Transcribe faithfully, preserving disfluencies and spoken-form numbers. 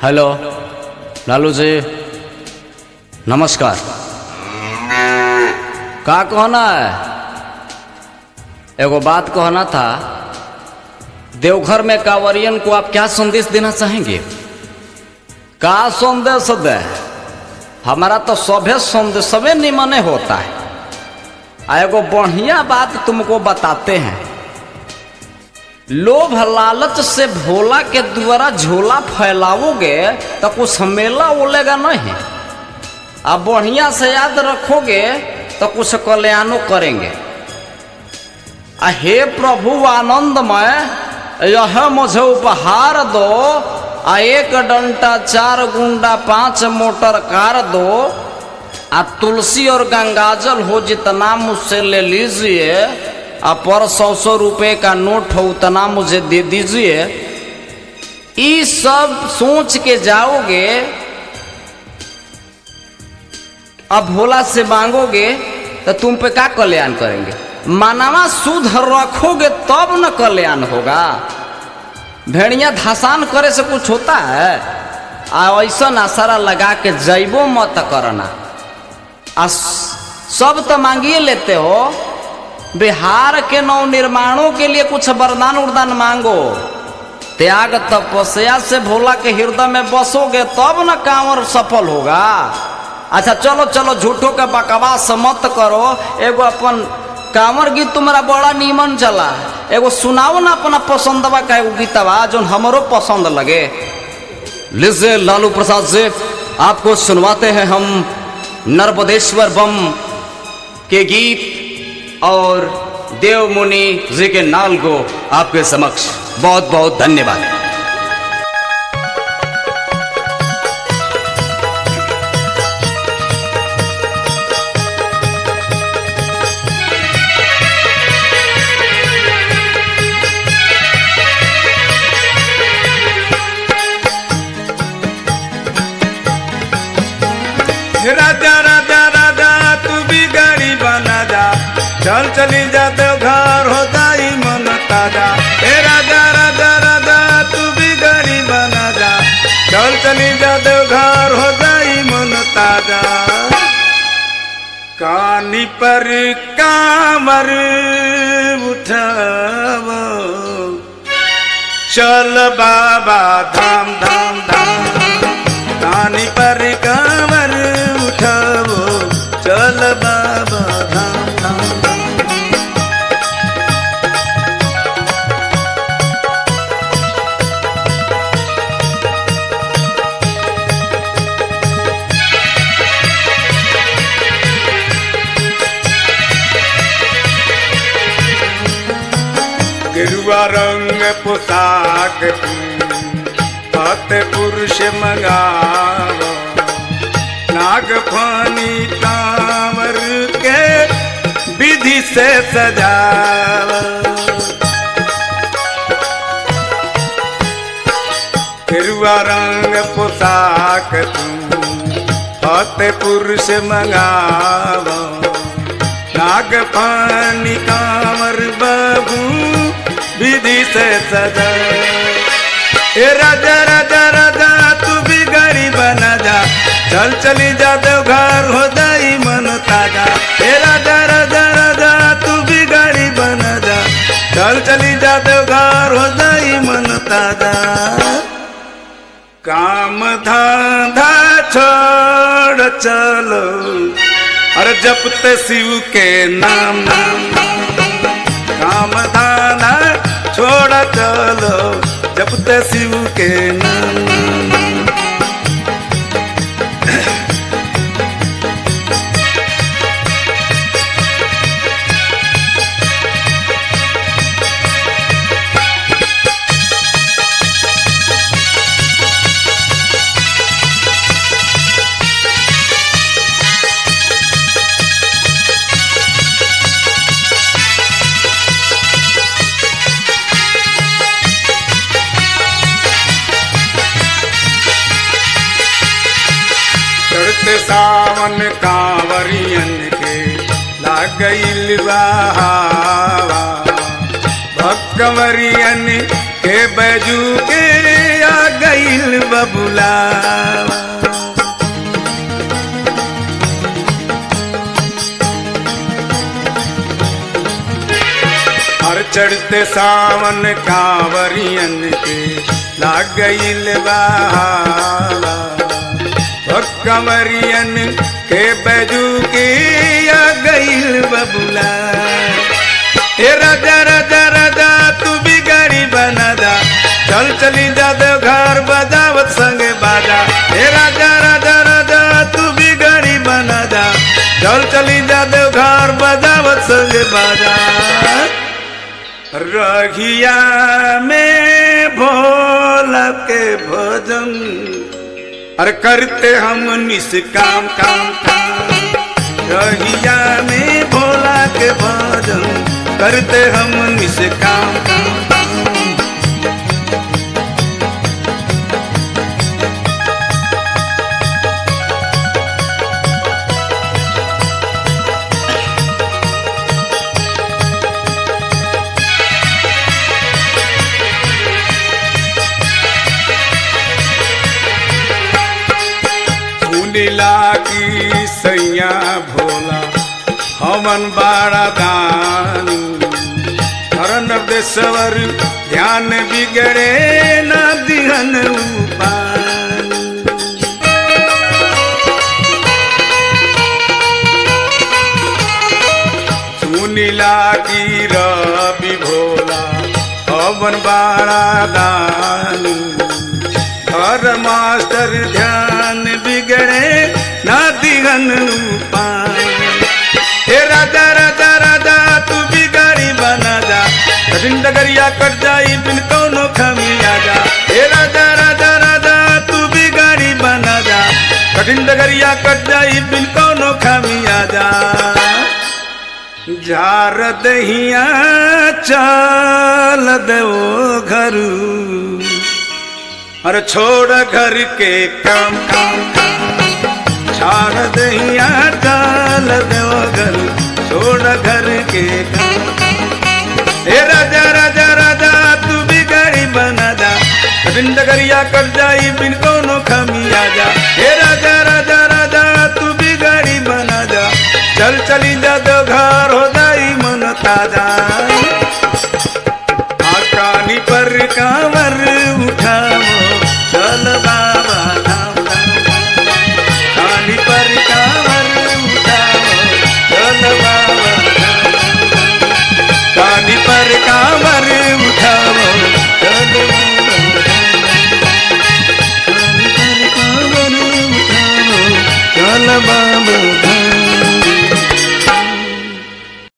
Hello Lalu ji, नमस्कार। का कहना है? एगो बात कहना था। देवघर में कांवरियन को आप क्या संदेश देना चाहेंगे? का संदेश दे? हमारा तो सभे संदेश सभे निमने होता है। एगो बढ़िया बात तुमको बताते हैं। लोभ लालच से भोला के द्वारा झोला फैलाओगे तो कुछ मेला ओलेगा नहीं। अब बढ़िया से याद रखोगे तो कुछ कल्याणों करेंगे। हे प्रभु आनंदमय, यह मुझे उपहार दो। आ एक डंटा चार गुंडा पांच मोटर कार दो। आ तुलसी और गंगाजल हो जितना मुझसे ले लीजिए। आ पर सौ सौ रुपये का नोट हो उतना मुझे दे दीजिए। ये सब सोच के जाओगे, अब भोला से मांगोगे तो तुम पे क्या कल्याण करेंगे? मानवा शुद्ध रखोगे तब न कल्याण होगा। भेड़िया धसान करे से कुछ होता है? आ ऐसा आसारा लगा के जैबो मत करना। आ सब तो मांगिए लेते हो। बिहार के नव निर्माणों के लिए कुछ वरदान उर्दान मांगो। त्याग तपस्या से भोला के हृदय में बसोगे तब न कांवर सफल होगा। अच्छा चलो चलो, झूठों के बकवास मत करो। एगो अपन कांवर गीत तुम्हारा बड़ा नीमन चला, एगो सुनाओ ना अपना पसंदवा का एगो गीतवा जो हमरो पसंद लगे। लीजिए लालू प्रसाद जी, आपको सुनवाते हैं हम नर्मदेश्वर बम के गीत और देव मुनि जी के नाल को आपके समक्ष। बहुत बहुत धन्यवाद। राजा राजा राजा तू भी गाड़ी बना जा, चल चली जा देवघर हो जाई मन ताजा। हे राजा राजा राजा तू भी गाड़ी बना जा, चल चली जा देवघर हो जाई मन ताजा। कानी पर कामर उठावो, चल बाबा धाम धाम धाम। कानी पर कामर उठावो, चल बाबा धाम धाम धाम। गेरुआ रंग पोशाक फतेहपुर से मंगावो। नागफनी कांवर के विधि से सजावो। गेरुआ रंग पोशाक फतेहपुर से मंगावो। नागफनी कांवर बाबू विधि से सजा। ए राजा राजा राजा तू भी गाड़ी बना जा, चल चली जा देवघर हो जाई मन ताजा। ए राजा राजा राजा तू भी गाड़ी बना जा, चल चली जा देवघर हो जाई मन ताजा। काम धंधा छोड़ चलो, अरे जपते शिव के नाम नाम। काम धंधा छोड़ चलो, जपते शिव के नाम। सावन कांवरियन के लागइल बहावा। भक्त कंवरियन के बैजू के आ गइल बा। बबुलावा। और चढ़ते सावन कांवरियन के लाग गईल बहावा, कंवरियन के बैजू के आ गईल बबुला। ए राजा राजा राजा तू भी गाड़ी बना जा, चल चली जा देव घर बजावत संगे बाजा। ए राजा राजा राजा तू भी गाड़ी बना जा, चल चली जा देव घर बजावत संगे बाजा। रहिया में भोला के भजन और करते हम निष्काम काम काम। रहिया में भोला के भजन करते हम निष्काम काम काम। लीला की सैया भोला हमन बाड़ा दान, हरन देशवर ध्यान बिगड़े न दिहन उपान। सुनीला की रवि भोला हमन बाड़ा दान, हर मास्टर ध्यान बिगड़े ना दिगन उपाय। हे राजा राजा राजा तू भी गाड़ी बना जा, कठिन डगरिया कट जाई बिन कोनो खमिया जा। हे राजा राजा राजा तू भी गाड़ी बना जा, कठिन डगरिया कट जाई बिन कोनो खमिया जा। झार दहिया चल देवो घरू, अरे छोड़ घर के काम काम काम। झाड़ दहिया डाल देव घर, छोड़ घर के काम काम। हे राजा राजा राजा तू भी गाड़ी बना जा, कठिन डगरिया कट जाई बिन कोनो खमिया जा। हे राजा राजा राजा तू भी गाड़ी बना जा, चल चली जा दो घर हो जाई मन ताजा। आकानी पर कांवर उठाओ चल बाबा धाम धाम। कानी पर कांवर उठाओ चल बाबा धाम। कानी पर कांवर उठाओ चल बाबा धाम। कानी पर कांवर उठाओ चल बाबा।